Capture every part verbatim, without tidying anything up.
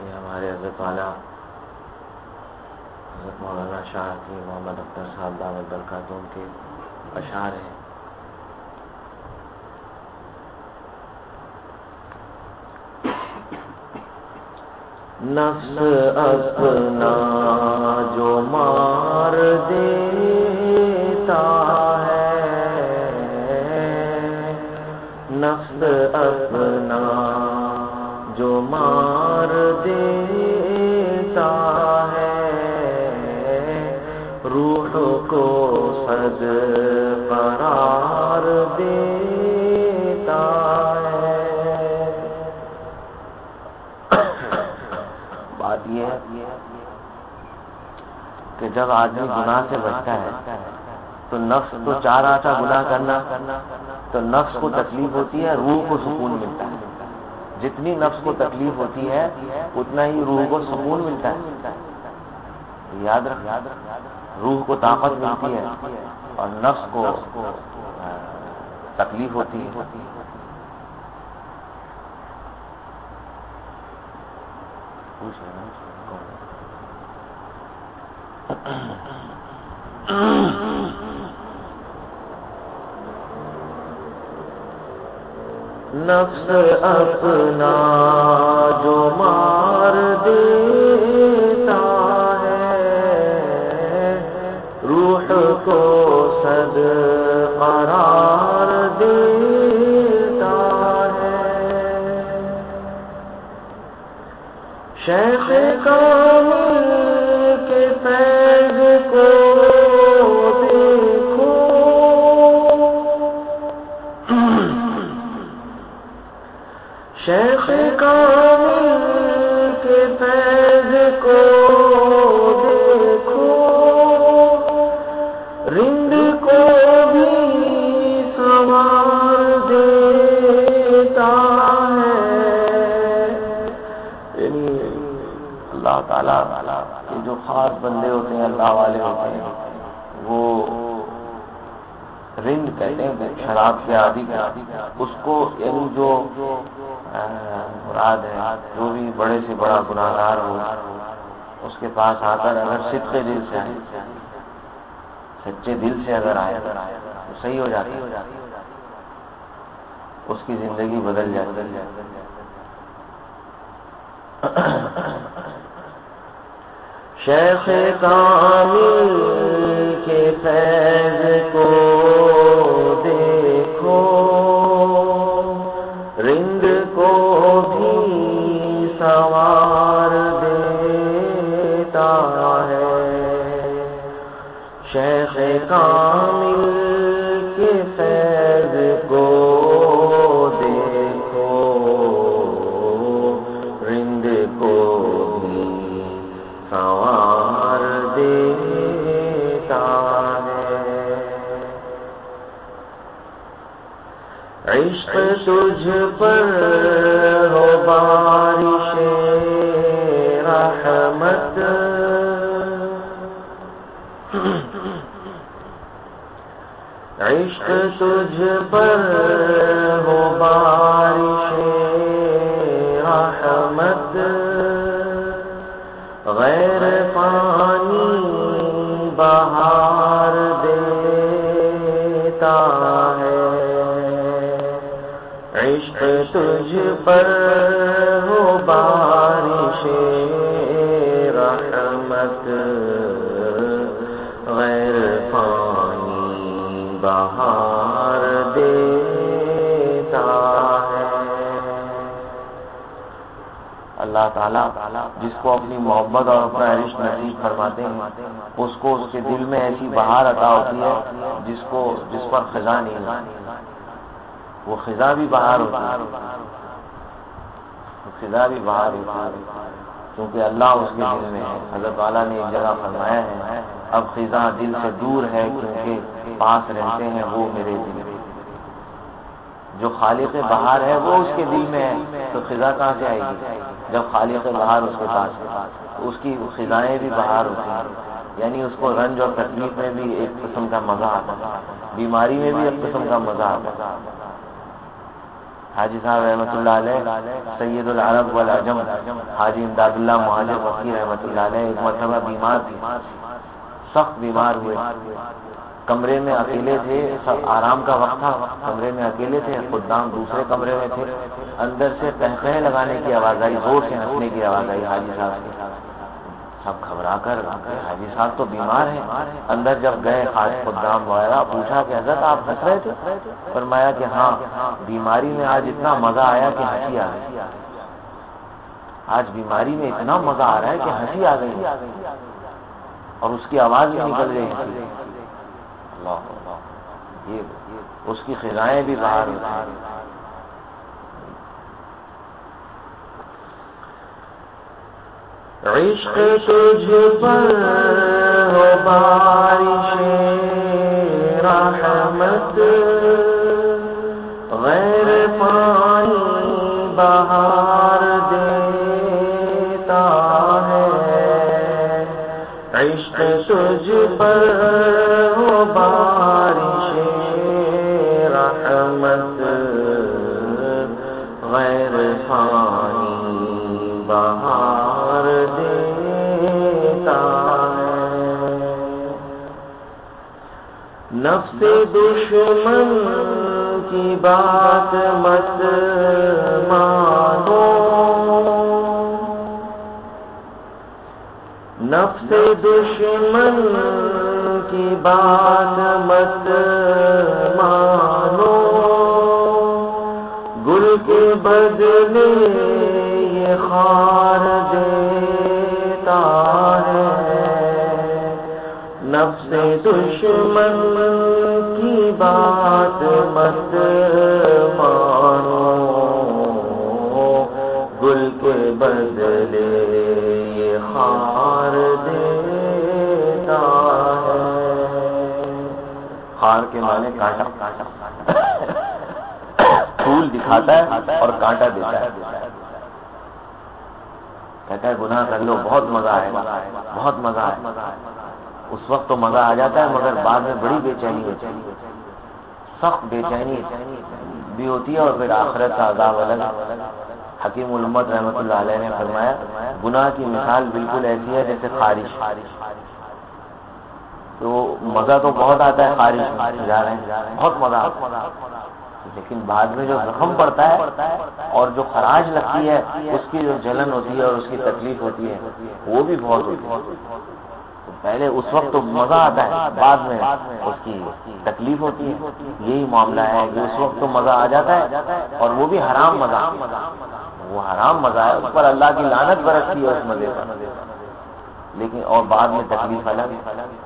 یہ ہمارے حضرت والا حضرت مولانا شاہ کی محمد اختر صاحب دامت برکاتہم کے اشعار ہیں. نفس اپنا جو مار دیتا ہے، نفس اپنا جو مار دیتا ہے، روح کو صد قرار دیتا ہے. بات یہ ہے کہ جب آدمی گناہ سے بچتا ہے تو نفس تو چاہ رہا تھا گناہ کرنا، تو نفس کو تکلیف ہوتی ہے، روح کو سکون ملتا ہے. جتنی نفس کو تکلیف ہوتی ہے اتنا ہی روح کو سکون ملتا ہے. یاد رکھ، روح کو طاقت ملتی ہے اور نفس کو تکلیف ہوتی ہے. نفس اپنا جو مار دیتا ہے، روح کو صد قرار دیتا ہے. شیخ کامل کے فیض کو دیکھو، شیخ کامل کے فیض کو دیکھو، رند کو بھی سنوار دیتا ہے. یعنی اللہ تعالیٰ کے جو خاص بندے ہوتے ہیں، اللہ والے ہوتے ہیں، وہ رند کہتے ہیں شراب کے عادی کا، اس کو یعنی جو مراد ہے جو بھی بڑے سے بڑا گناہ گار ہو اس کے پاس آ کر اگر صدق دل سے آئے، سچے دل سے اگر آئے تو صحیح ہو جاتی ہے، اس کی زندگی بدل جاتی ہے. شیخ کامل کے فیض کو دیکھو، رند کو بھی سنوار دیتا ہے. شیخ کامل کے فیض کو دیکھو، رند کو بھی سنوار دیتا ہے. عشق تجھ پر ہو بارش رحمت، عشق تجھ پر ہو بارش رحمت، غیر پانی بہار دیتا ہے. عشق تجھ پر ہو بارش رحمت، غیر پانی بہار دیتا ہے. اللہ تعالیٰ جس کو اپنی محبت اور اپنا عشق نصیب فرماتے ہیں اس کو اس کے دل میں ایسی بہار عطا ہوتی ہے جس کو جس پر خزاں نہیں ہوتی. وہ خزاں بھی بہار ہوتی ہے، خزاں بھی بہار ہوتی ہے کیونکہ اللہ اس کے دل میں ہے. حضرت والا نے ایک جگہ فرمایا ہے، اب خزاں دل سے دور ہے کیونکہ پاس رہتے ہیں وہ میرے دل. جو خالق بہار ہے وہ اس کے دل میں ہے تو خزاں کہاں سے آئے گی جب خالق بہار اس کے پاس ہے؟ تو اس کی خزائیں بھی بہار ہوتی ہیں. یعنی اس کو رنج اور تکلیف میں بھی ایک قسم کا مزہ آتا ہے، بیماری میں بھی ایک قسم کا مزہ آتا ہے. حاجی صاحب رحمۃ اللہ علیہ سید العرب والعجم حاجی امداد اللہ مہاجر وقی رحمۃ اللہ علیہ ایک مرتبہ بیمار تھے، سخت بیمار ہوئے، کمرے میں اکیلے تھے، آرام کا وقت تھا، کمرے میں اکیلے تھے، خدام دوسرے کمرے میں تھے، اندر سے قہقہے لگانے کی آواز آئی، زور سے ہنسنے کی آواز آئی حاجی صاحب کی، سب گھبرا کر حاجی صاحب تو بیمار ہیں، اندر جب گئے خدام وغیرہ پوچھا کہ حضرت آپ ہنس رہے تھے؟ فرمایا کہ ہاں بیماری میں آج اتنا مزہ آیا کہ ہنسی آ گئی، آج بیماری میں اتنا مزہ آ رہا ہے کہ ہنسی آ گئی اور اس کی آواز بھی نکل گئی ہنسی۔ اللہ اللہ، یہ اس کی خزائیں بھی باہر ہوتی ہیں۔ عشق تجھ پر ہو بارش رحمت، غیر پانی بہار دیتا ہے، عشق تجھ پر ہو بارش رحمت، غیر پانی بہار دیتا ہے، نفس دشمن کی بات مت مانو، نفس دشمن کی بات مت مانو، گل کے بدلے یہ خار دیتا ہے، نفس دشمن کی بات مت مانو، گل کے بدلے یہ خار دیتا ہے۔ خار کے معنی کانٹا، پھول دکھاتا ہے اور کانٹا دیتا ہے، کہتا ہے گناہ کر لو بہت مزہ آئے گا، بہت مزہ آئے گا، اس وقت تو مزہ آ جاتا ہے مگر بعد میں بڑی بے چینی ہوتی ہے، سخت بے چینی بھی ہوتی ہے، اور پھر آخرت کا عذاب الگ۔ حکیم الامت رحمۃ اللہ علیہ نے فرمایا گناہ کی مثال بالکل ایسی ہے جیسے خارش، تو مزہ تو بہت آتا ہے خارش میں جا رہے ہیں، بہت مزہ آتا ہے، لیکن بعد میں جو زخم پڑتا ہے اور جو خراش لگتی ہے اس کی جو جلن ہوتی ہے اور اس کی تکلیف ہوتی ہے وہ بھی بہت ہوتی ہے۔ تو پہلے اس وقت تو مزہ آتا ہے، بعد میں اس کی تکلیف ہوتی ہے، یہی معاملہ ہے کہ اس وقت تو مزہ آ جاتا ہے اور وہ بھی حرام مزہ، وہ حرام مزہ ہے، اس پر اللہ کی لعنت برستی ہے اس مزے پر، لیکن اور بعد میں تکلیف الگ۔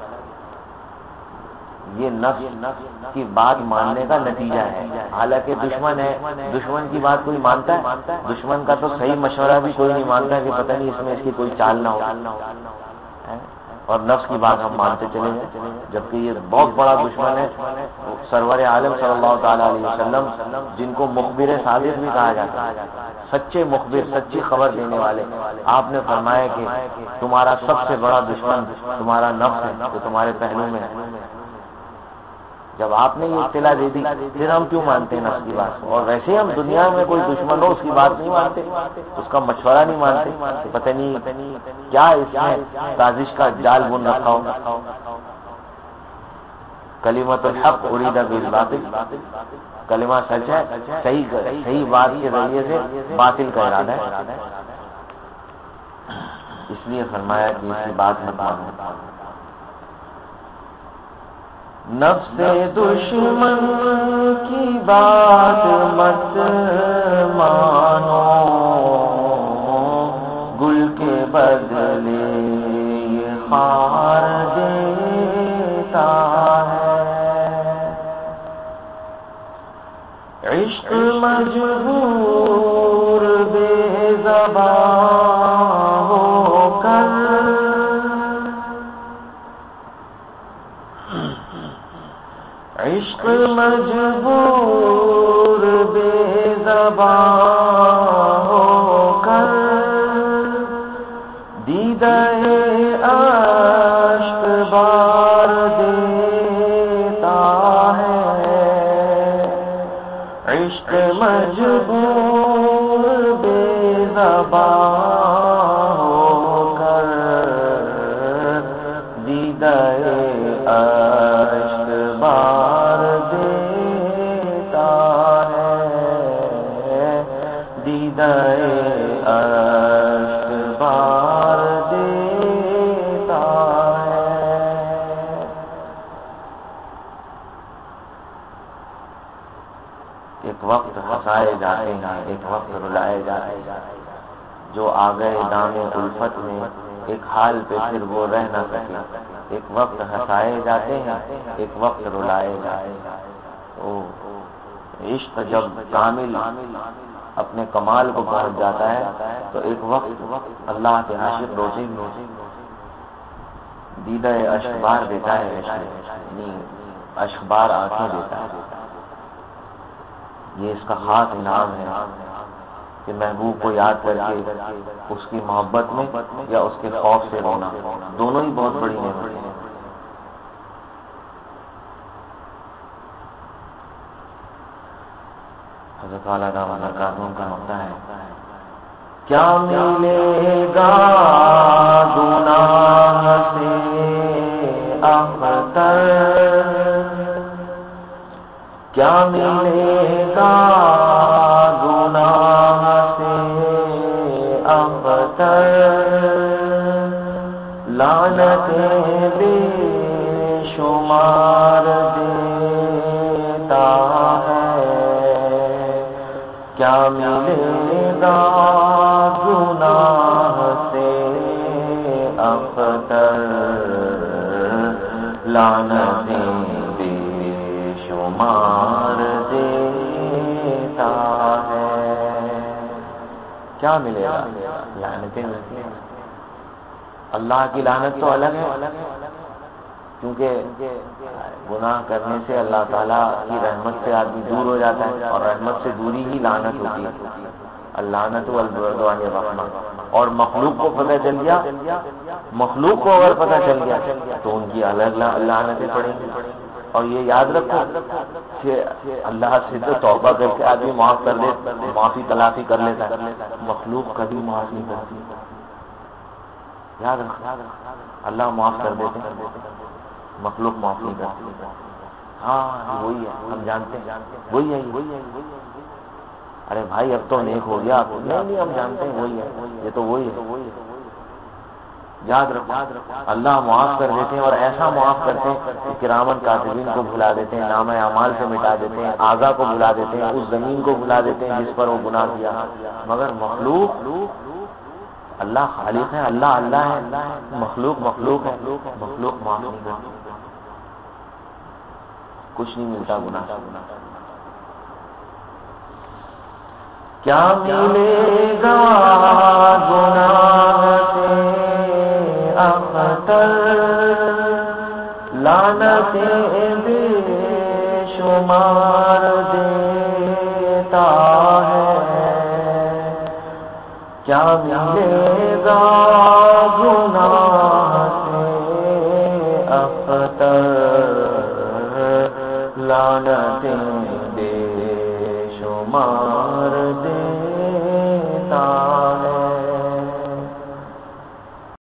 یہ نفس کی بات ماننے کا نتیجہ ہے، حالانکہ دشمن ہے، دشمن کی بات کوئی مانتا ہے؟ دشمن کا تو صحیح مشورہ بھی کوئی نہیں مانتا کہ پتہ نہیں اس میں اس کی کوئی چال نہ ہو، اور نفس کی بات ہم مانتے چلے گئے، جبکہ یہ بہت بڑا دشمن ہے۔ سرور عالم صلی اللہ تعالیٰ علیہ وسلم جن کو مخبر صادق بھی کہا جاتا ہے، سچے مخبر، سچی خبر دینے والے، آپ نے فرمایا کہ تمہارا سب سے بڑا دشمن تمہارا نفس ہے جو تمہارے پہلو میں ہے۔ جب آپ نے یہ اطلاع دے دی پھر ہم کیوں مانتے ہیں نفس کی بات؟ اور ویسے ہم دنیا میں کوئی دشمن ہو اس کی بات نہیں مانتے، اس کا مشورہ نہیں مانتے کہ پتہ نہیں کیا اس میں سازش کا جال بن رکھا ہو۔ کلمۃ الحق ارید بالباطل، کلمہ سچ ہے، صحیح صحیح بات کے ذریعے سے باطل کا ارادہ ہے، اس لیے فرمایا کہ اس کی بات مت مانو۔ نفس دشمن کی بات مت مانو، گل کے بدلے یہ خار دیتا ہے، عشق مجبور بے زبان ہو کر، عشق مجبور بے زبان ہو کر، دیدہ اشک بار دیتا ہے، عشق مجبور زباں ہو کر دیدہ اشک بار دیتا ہے، دیدہ اشک بار دیتا ہے۔ ایک وقت ہنسائے جاتے ہیں، ایک وقت رلائے جاتے ہیں، جو آ گئے دام الفت میں ایک حال پہ پھر وہ رہ نہ سکے۔ ایک وقت ہنسائے جاتے ہیں، ایک وقت رلائے جاتے ہیں۔ او عشق جب کامل اپنے کمال کو پہنچ جاتا ہے تو ایک وقت اللہ کے عاشق روتے ہوئے دیدہ اشکبار دیتا ہے، یعنی اشکبار آنکھیں دیتا ہے۔ یہ اس کا خاص انعام ہے کہ محبوب کو یاد کر کے اس کی محبت میں یا اس کے خوف سے رونا، دونوں ہی بہت بڑی نعمت ہیں۔ حضرت اعلیٰ دامن برکاتہم کا مقطع ہے، کیا ملے گا گناہ سے اختر، کیا ملے گا گناہ سے اختر، لعنتیں بے شمار دیتا ہے، کیا ملے گا گناہ سے اختر، لعنتیں بے شمار دیتا ہے۔ کیا ملے گا؟ لعنتیں ملتی ہیں۔ اللہ کی لعنت تو الگ ہے، کیونکہ گناہ کرنے سے اللہ تعالیٰ کی رحمت سے آدمی دور ہو جاتا ہے، اور رحمت سے دوری ہی لعنت ہوتی ہے۔ اللعنت والبعد عن الرحمہ۔ اور مخلوق کو پتہ چل گیا، مخلوق کو اگر پتہ چل گیا تو ان کی الگ لعنتیں پڑیں گی۔ اور یہ یاد رکھو کہ اللہ سے تو توبہ کر کے آدمی معاف کر دے، معافی تلافی کر لیتا ہے، مخلوق کبھی معاف نہیں کرتی۔ یاد رکھو، اللہ معاف کر دیتے ہیں، مخلوق معاف نہیں کرتی۔ ہاں وہی ہے، ہم جانتے ہیں وہی ہے یہ۔ ارے بھائی اب تو نیک ہو گیا، نہیں نہیں ہم جانتے ہیں وہی ہے، یہ تو وہی ہے۔ یاد رکھو اللہ معاف کر دیتے ہیں، اور ایسا معاف کرتے ہیں کہ کرامن کاتبین کو بھلا دیتے ہیں، نامہ اعمال سے مٹا دیتے ہیں، اعضاء کو بھلا دیتے ہیں، اس زمین کو بھلا دیتے ہیں جس پر وہ گناہ کیا۔ مگر مخلوق، اللہ خالق ہے، اللہ اللہ ہے، مخلوق مخلوق ہے، مخلوق معاف نہیں کرتی، کچھ نہیں ملتا گناہ سے۔ کیا ملے گا گناہ سے اختر، لعنتیں بے شمار دیتا ہے، کیا ملے گا گناہ سے اختر،